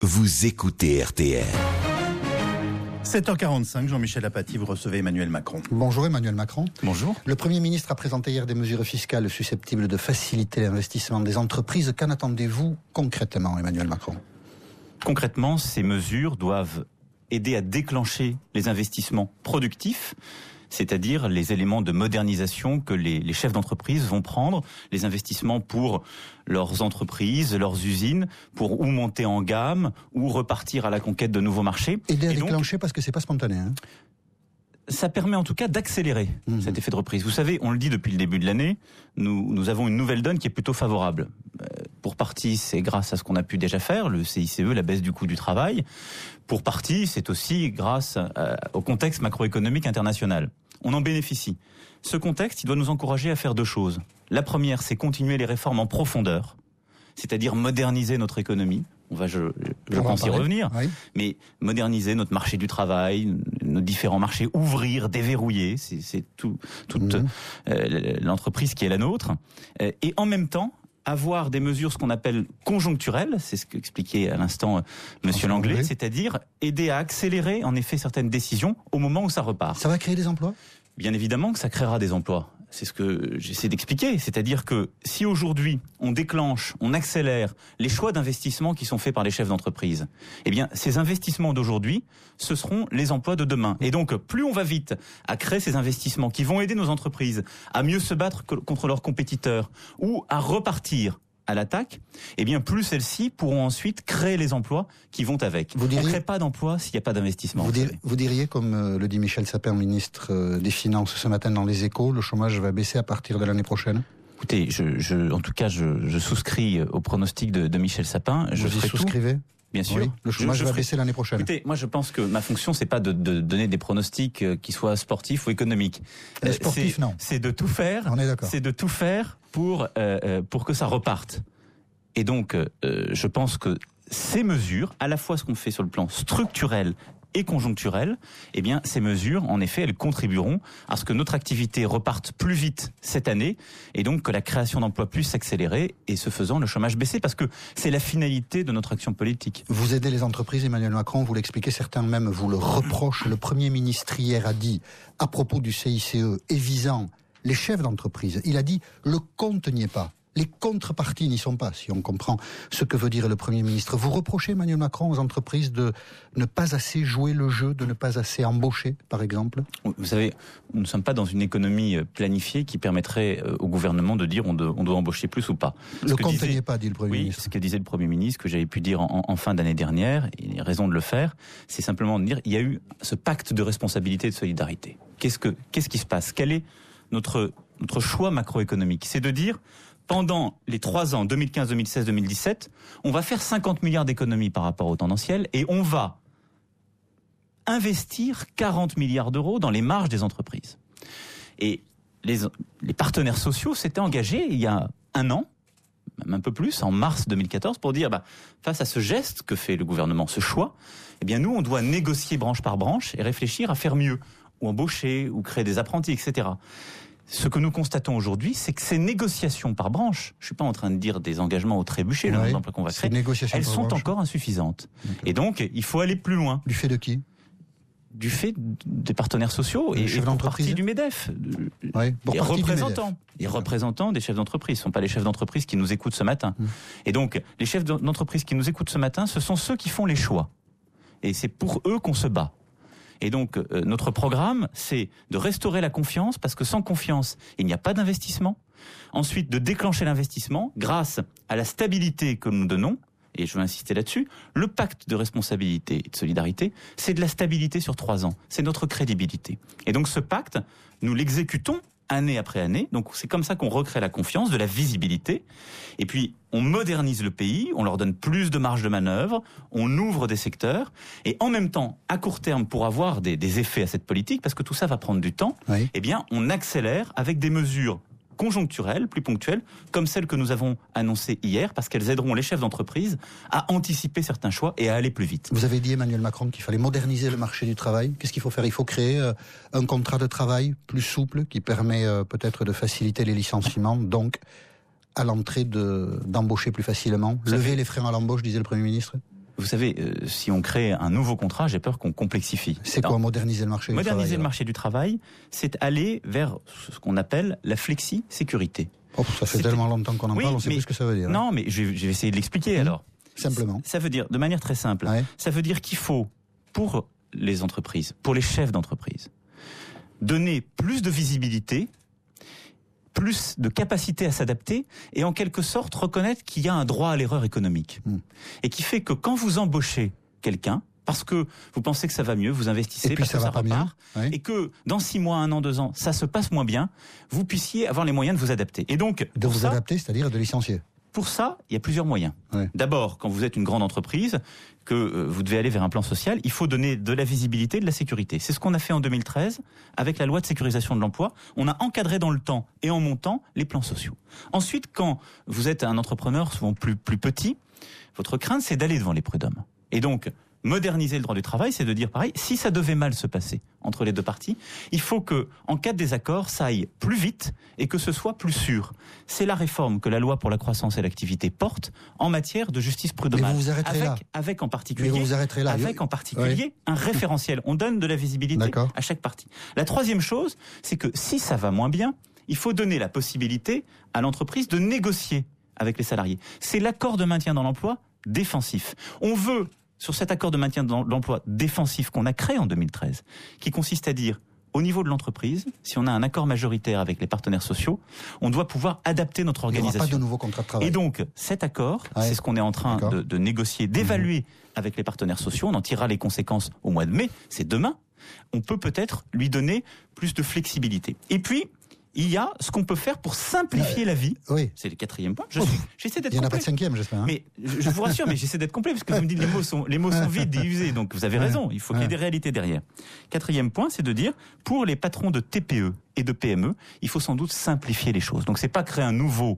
Vous écoutez RTL. 7h45, Jean-Michel Apathy, vous recevez Emmanuel Macron. Bonjour Emmanuel Macron. Bonjour. Le Premier ministre a présenté hier des mesures fiscales susceptibles de faciliter l'investissement des entreprises. Qu'en attendez-vous concrètement, Emmanuel Macron ? Concrètement, ces mesures doivent aider à déclencher les investissements productifs, c'est-à-dire les éléments de modernisation que les chefs d'entreprise vont prendre, les investissements pour leurs entreprises, leurs usines, pour ou monter en gamme, ou repartir à la conquête de nouveaux marchés. Aider à déclencher parce que c'est pas spontané. Ça permet en tout cas d'accélérer cet effet de reprise. Vous savez, on le dit depuis le début de l'année, nous avons une nouvelle donne qui est plutôt favorable. Pour partie, c'est grâce à ce qu'on a pu déjà faire, le CICE, la baisse du coût du travail. Pour partie, c'est aussi grâce au contexte macroéconomique international. On en bénéficie. Ce contexte, il doit nous encourager à faire deux choses. La première, c'est continuer les réformes en profondeur, c'est-à-dire moderniser notre économie. Je pense y revenir, oui. Mais moderniser notre marché du travail, nos différents marchés, ouvrir, déverrouiller, c'est toute l'entreprise qui est la nôtre. Et en même temps, avoir des mesures, ce qu'on appelle conjoncturelles, c'est ce qu'expliquait à l'instant Monsieur Langlais, c'est-à-dire aider à accélérer en effet certaines décisions au moment où ça repart. Ça va créer des emplois ? Bien évidemment que ça créera des emplois. C'est ce que j'essaie d'expliquer. C'est-à-dire que si aujourd'hui on déclenche, on accélère les choix d'investissement qui sont faits par les chefs d'entreprise, eh bien ces investissements d'aujourd'hui, ce seront les emplois de demain. Et donc plus on va vite à créer ces investissements qui vont aider nos entreprises à mieux se battre contre leurs compétiteurs ou à repartir à l'attaque, eh bien plus celles-ci pourront ensuite créer les emplois qui vont avec. On ne crée pas d'emplois s'il n'y a pas d'investissement. Vous diriez, comme le dit Michel Sapin, ministre des Finances, ce matin dans Les Échos, le chômage va baisser à partir de l'année prochaine ? Écoutez, en tout cas, je souscris au pronostic de Michel Sapin. Vous y souscrivez ? Bien sûr. Oui, le chômage va baisser l'année prochaine. Écoutez, moi je pense que ma fonction c'est pas de donner des pronostics qui soient sportifs ou économiques. Sportifs non. C'est de tout faire. On est d'accord. C'est de tout faire pour que ça reparte. Et donc je pense que ces mesures, à la fois ce qu'on fait sur le plan structurel et conjoncturel, eh bien ces mesures, en effet, elles contribueront à ce que notre activité reparte plus vite cette année et donc que la création d'emplois puisse s'accélérer et ce faisant le chômage baisser parce que c'est la finalité de notre action politique. Vous aidez les entreprises, Emmanuel Macron, vous l'expliquez, certains même vous le reprochent. Le Premier ministre hier a dit à propos du CICE et visant les chefs d'entreprise, il a dit le compte n'y est pas. Les contreparties n'y sont pas, si on comprend ce que veut dire le Premier ministre. Vous reprochez, Emmanuel Macron, aux entreprises de ne pas assez jouer le jeu, de ne pas assez embaucher, par exemple ? Vous savez, nous ne sommes pas dans une économie planifiée qui permettrait au gouvernement de dire on doit embaucher plus ou pas. Le compte n'y est pas, dit le Premier ministre. Ce que disait le Premier ministre, que j'avais pu dire en fin d'année dernière, il a raison de le faire, c'est simplement de dire il y a eu ce pacte de responsabilité et de solidarité. Qu'est-ce qui se passe ? Quel est notre choix macroéconomique ? C'est de dire pendant les 3 ans, 2015, 2016, 2017, on va faire 50 milliards d'économies par rapport au tendanciel et on va investir 40 milliards d'euros dans les marges des entreprises. Et les partenaires sociaux s'étaient engagés il y a 1 an, même un peu plus, en mars 2014, pour dire face à ce geste que fait le gouvernement, ce choix, eh bien nous, on doit négocier branche par branche et réfléchir à faire mieux, ou embaucher, ou créer des apprentis, etc. Ce que nous constatons aujourd'hui, c'est que ces négociations par branche, je suis pas en train de dire des engagements au trébuchet, le nombre d'emplois qu'on va créer, elles sont encore insuffisantes. D'accord. Et donc, il faut aller plus loin. Du fait de qui ? Du fait des partenaires sociaux et pour partie du MEDEF. Les représentants des chefs d'entreprise. Ce ne sont pas les chefs d'entreprise qui nous écoutent ce matin. Et donc, les chefs d'entreprise qui nous écoutent ce matin, ce sont ceux qui font les choix. Et c'est pour eux qu'on se bat. Et donc, notre programme, c'est de restaurer la confiance, parce que sans confiance, il n'y a pas d'investissement. Ensuite, de déclencher l'investissement grâce à la stabilité que nous donnons, et je veux insister là-dessus, le pacte de responsabilité et de solidarité, c'est de la stabilité sur 3 ans. C'est notre crédibilité. Et donc, ce pacte, nous l'exécutons année après année. Donc, c'est comme ça qu'on recrée la confiance, de la visibilité. Et puis, on modernise le pays, on leur donne plus de marge de manœuvre, on ouvre des secteurs. Et en même temps, à court terme, pour avoir des effets à cette politique, parce que tout ça va prendre du temps, eh bien, on accélère avec des mesures conjoncturelles, plus ponctuelles, comme celles que nous avons annoncées hier, parce qu'elles aideront les chefs d'entreprise à anticiper certains choix et à aller plus vite. Vous avez dit, Emmanuel Macron, qu'il fallait moderniser le marché du travail. Qu'est-ce qu'il faut faire ? Il faut créer un contrat de travail plus souple, qui permet peut-être de faciliter les licenciements, donc à l'entrée d'embaucher plus facilement. Lever les freins à l'embauche, disait le Premier ministre. vous savez, si on crée un nouveau contrat, j'ai peur qu'on complexifie. C'est quoi moderniser le marché du travail? Moderniser le marché du travail, c'est aller vers ce qu'on appelle la flexi-sécurité. Oh, ça fait tellement longtemps qu'on en parle, on sait plus ce que ça veut dire. Non, mais je vais essayer de l'expliquer alors. Simplement. Ça veut dire, de manière très simple, ça veut dire qu'il faut, pour les entreprises, pour les chefs d'entreprise, donner plus de visibilité, plus de capacité à s'adapter et en quelque sorte reconnaître qu'il y a un droit à l'erreur économique. Et qui fait que quand vous embauchez quelqu'un, parce que vous pensez que ça va mieux, vous investissez, parce que ça repart, et que dans 6 mois, 1 an, 2 ans, ça se passe moins bien, vous puissiez avoir les moyens de vous adapter. Et donc, de vous adapter, c'est-à-dire de licencier. Pour ça, il y a plusieurs moyens. D'abord, quand vous êtes une grande entreprise, que vous devez aller vers un plan social, il faut donner de la visibilité, de la sécurité. C'est ce qu'on a fait en 2013 avec la loi de sécurisation de l'emploi. On a encadré dans le temps et en montant les plans sociaux. Ensuite, quand vous êtes un entrepreneur souvent plus petit, votre crainte, c'est d'aller devant les prud'hommes. Et donc, moderniser le droit du travail, c'est de dire pareil, si ça devait mal se passer entre les deux parties, il faut que, en cas de désaccord, ça aille plus vite et que ce soit plus sûr. C'est la réforme que la loi pour la croissance et l'activité porte en matière de justice prud'homale. Mais vous vous arrêterez là. Avec en particulier, un référentiel. On donne de la visibilité à chaque partie. La troisième chose, c'est que si ça va moins bien, il faut donner la possibilité à l'entreprise de négocier avec les salariés. C'est l'accord de maintien dans l'emploi défensif. On veut sur cet accord de maintien de l'emploi défensif qu'on a créé en 2013, qui consiste à dire, au niveau de l'entreprise, si on a un accord majoritaire avec les partenaires sociaux, on doit pouvoir adapter notre organisation. Il n'y aura pas de nouveau contrat de travail. Et donc, cet accord, c'est ce qu'on est en train de négocier, d'évaluer avec les partenaires sociaux. On en tirera les conséquences au mois de mai, c'est demain. On peut peut-être lui donner plus de flexibilité. Et puis, il y a ce qu'on peut faire pour simplifier la vie. C'est le 4e point. J'essaie d'être complet. Il n'y en a pas de 5e, j'espère. Mais je vous rassure, mais j'essaie d'être complet parce que vous me dites les mots sont vides et usés. Donc vous avez raison. Il faut qu'il y ait des réalités derrière. 4e point, c'est de dire pour les patrons de TPE et de PME, il faut sans doute simplifier les choses. Donc c'est pas créer un nouveau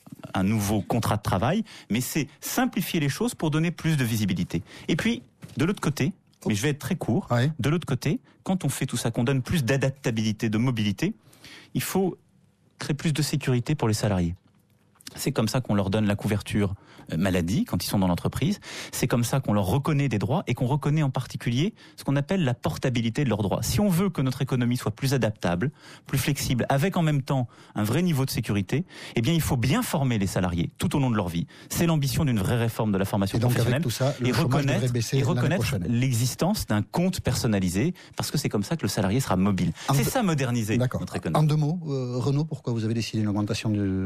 contrat de travail, mais c'est simplifier les choses pour donner plus de visibilité. Et puis de l'autre côté, mais je vais être très court. De l'autre côté, quand on fait tout ça, qu'on donne plus d'adaptabilité, de mobilité, il faut créer plus de sécurité pour les salariés. C'est comme ça qu'on leur donne la couverture maladie quand ils sont dans l'entreprise. C'est comme ça qu'on leur reconnaît des droits et qu'on reconnaît en particulier ce qu'on appelle la portabilité de leurs droits. Si on veut que notre économie soit plus adaptable, plus flexible, avec en même temps un vrai niveau de sécurité, eh bien il faut bien former les salariés tout au long de leur vie. C'est l'ambition d'une vraie réforme de la formation professionnelle. Avec tout ça, et reconnaître l'existence d'un compte personnalisé, parce que c'est comme ça que le salarié sera mobile. C'est ça moderniser notre économie. En 2 mots, Renault, pourquoi vous avez décidé une augmentation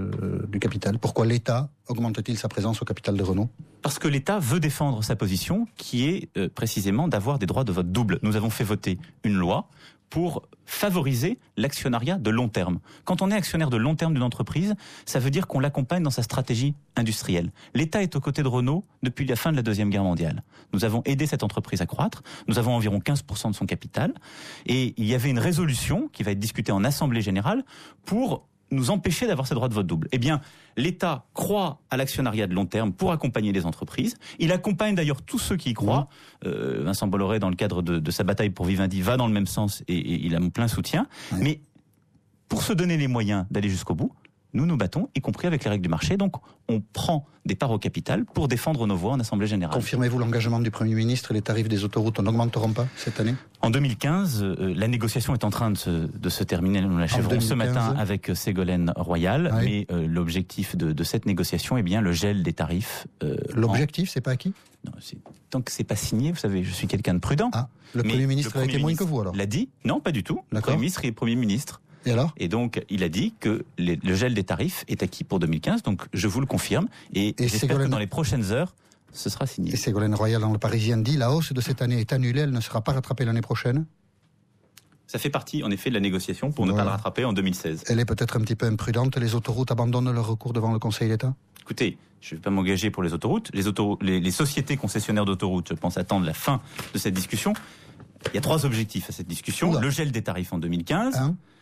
du capital? Pourquoi l'État augmente-t-il sa présence au capital de Renault? Parce que l'État veut défendre sa position, qui est précisément d'avoir des droits de vote double. Nous avons fait voter une loi pour favoriser l'actionnariat de long terme. Quand on est actionnaire de long terme d'une entreprise, ça veut dire qu'on l'accompagne dans sa stratégie industrielle. L'État est aux côtés de Renault depuis la fin de la Deuxième Guerre mondiale. Nous avons aidé cette entreprise à croître. Nous avons environ 15% de son capital. Et il y avait une résolution qui va être discutée en Assemblée générale pour nous empêcher d'avoir ces droits de vote double. Eh bien, l'État croit à l'actionnariat de long terme pour accompagner les entreprises. Il accompagne d'ailleurs tous ceux qui y croient. Vincent Bolloré, dans le cadre de sa bataille pour Vivendi, va dans le même sens et il a mon plein soutien. Mais pour se donner les moyens d'aller jusqu'au bout, nous nous battons, y compris avec les règles du marché. Donc, on prend des parts au capital pour défendre nos voix en Assemblée générale. Confirmez-vous l'engagement du Premier ministre? Les tarifs des autoroutes n'augmenteront pas cette année? En 2015, la négociation est en train de se terminer. Nous l'achèverons ce matin avec Ségolène Royal. Mais l'objectif de cette négociation est bien le gel des tarifs. L'objectif, c'est pas acquis? Non, tant que c'est pas signé, vous savez, je suis quelqu'un de prudent. Le Premier ministre a été moins que vous alors? L'a dit? Non, pas du tout. Le Premier ministre est Premier ministre. Et alors? Et donc, il a dit que le gel des tarifs est acquis pour 2015, donc je vous le confirme. Et j'espère que dans les prochaines heures, ce sera signé. Et Ségolène Royal dans Le Parisien dit la hausse de cette année est annulée, elle ne sera pas rattrapée l'année prochaine? Ça fait partie, en effet, de la négociation pour ne pas le rattraper en 2016. Elle est peut-être un petit peu imprudente, les autoroutes abandonnent leur recours devant le Conseil d'État? Écoutez, je ne vais pas m'engager pour les autoroutes. Les sociétés concessionnaires d'autoroutes, je pense, attendent la fin de cette discussion. Il y a 3 objectifs à cette discussion. Le gel des tarifs en 2015.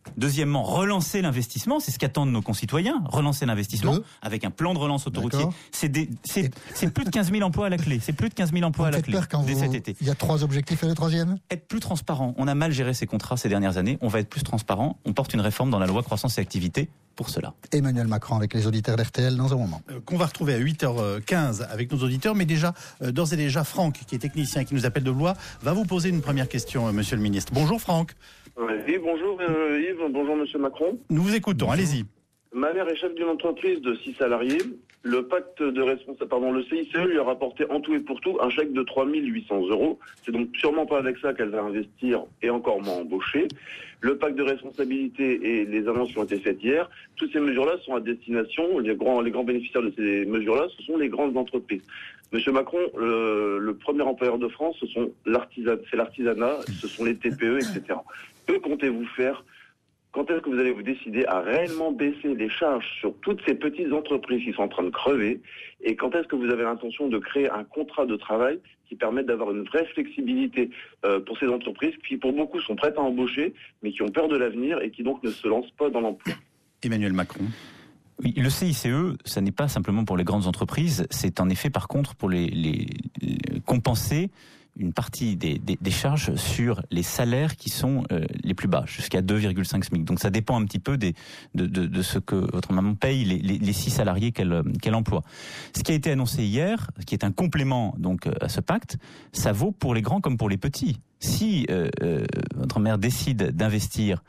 Deuxièmement, relancer l'investissement, c'est ce qu'attendent nos concitoyens. Relancer l'investissement avec un plan de relance autoroutier. C'est plus de 15 000 emplois à la clé. C'est plus de 15 000 emplois à la clé dès cet été. Il y a 3 objectifs et le troisième ? Être plus transparent. On a mal géré ces contrats ces dernières années. On va être plus transparent. On porte une réforme dans la loi croissance et activité pour cela. Emmanuel Macron avec les auditeurs d'RTL dans un moment. Qu'on va retrouver à 8h15 avec nos auditeurs, mais déjà, d'ores et déjà, Franck, qui est technicien, qui nous appelle de Blois, va vous poser une première question, monsieur le ministre. Bonjour Franck. Oui, bonjour Yves, bonjour monsieur Macron. Nous vous écoutons, allez-y. Ma mère est chef d'une entreprise de 6 salariés. Le pacte de le CICE lui a rapporté en tout et pour tout un chèque de 3 800 €. C'est donc sûrement pas avec ça qu'elle va investir et encore moins embaucher. Le pacte de responsabilité et les annonces qui ont été faites hier, toutes ces mesures-là sont à destination, les grands bénéficiaires de ces mesures-là, ce sont les grandes entreprises. Monsieur Macron, le premier employeur de France, c'est l'artisanat, ce sont les TPE, etc. Que comptez-vous faire ? Quand est-ce que vous allez vous décider à réellement baisser les charges sur toutes ces petites entreprises qui sont en train de crever ? Et quand est-ce que vous avez l'intention de créer un contrat de travail qui permette d'avoir une vraie flexibilité pour ces entreprises qui, pour beaucoup, sont prêtes à embaucher, mais qui ont peur de l'avenir et qui donc ne se lancent pas dans l'emploi ? Emmanuel Macron. Oui, le CICE, ça n'est pas simplement pour les grandes entreprises, c'est en effet par contre pour les compenser une partie des charges sur les salaires qui sont les plus bas, jusqu'à 2,5 SMIC. Donc ça dépend un petit peu de ce que votre maman paye les 6 salariés qu'elle emploie. Ce qui a été annoncé hier, qui est un complément donc à ce pacte, ça vaut pour les grands comme pour les petits. Si votre mère décide d'investir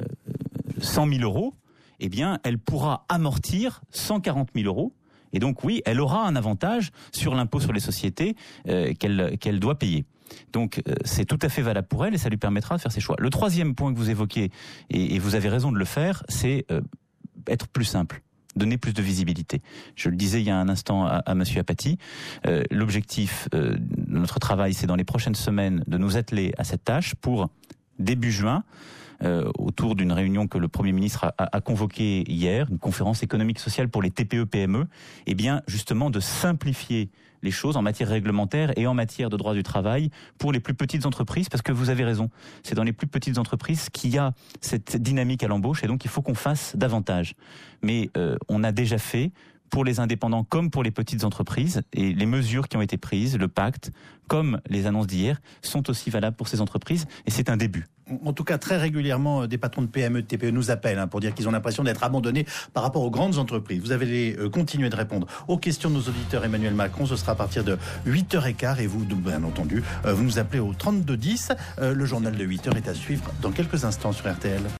100 000 €, eh bien elle pourra amortir 140 000 €. Et donc oui, elle aura un avantage sur l'impôt sur les sociétés qu'elle doit payer. Donc c'est tout à fait valable pour elle et ça lui permettra de faire ses choix. Le troisième point que vous évoquez, et vous avez raison de le faire, c'est être plus simple, donner plus de visibilité. Je le disais il y a un instant à Monsieur Apathy, l'objectif de notre travail, c'est dans les prochaines semaines de nous atteler à cette tâche pour début juin, autour d'une réunion que le Premier ministre a convoquée hier, une conférence économique sociale pour les TPE-PME, et bien justement de simplifier les choses en matière réglementaire et en matière de droit du travail pour les plus petites entreprises, parce que vous avez raison, c'est dans les plus petites entreprises qu'il y a cette dynamique à l'embauche et donc il faut qu'on fasse davantage. Mais on a déjà fait pour les indépendants comme pour les petites entreprises, et les mesures qui ont été prises, le pacte, comme les annonces d'hier, sont aussi valables pour ces entreprises, et c'est un début. En tout cas, très régulièrement, des patrons de PME, de TPE nous appellent pour dire qu'ils ont l'impression d'être abandonnés par rapport aux grandes entreprises. Vous allez continuer de répondre aux questions de nos auditeurs. Emmanuel Macron, ce sera à partir de 8h15, et vous, bien entendu, vous nous appelez au 3210. Le journal de 8h est à suivre dans quelques instants sur RTL.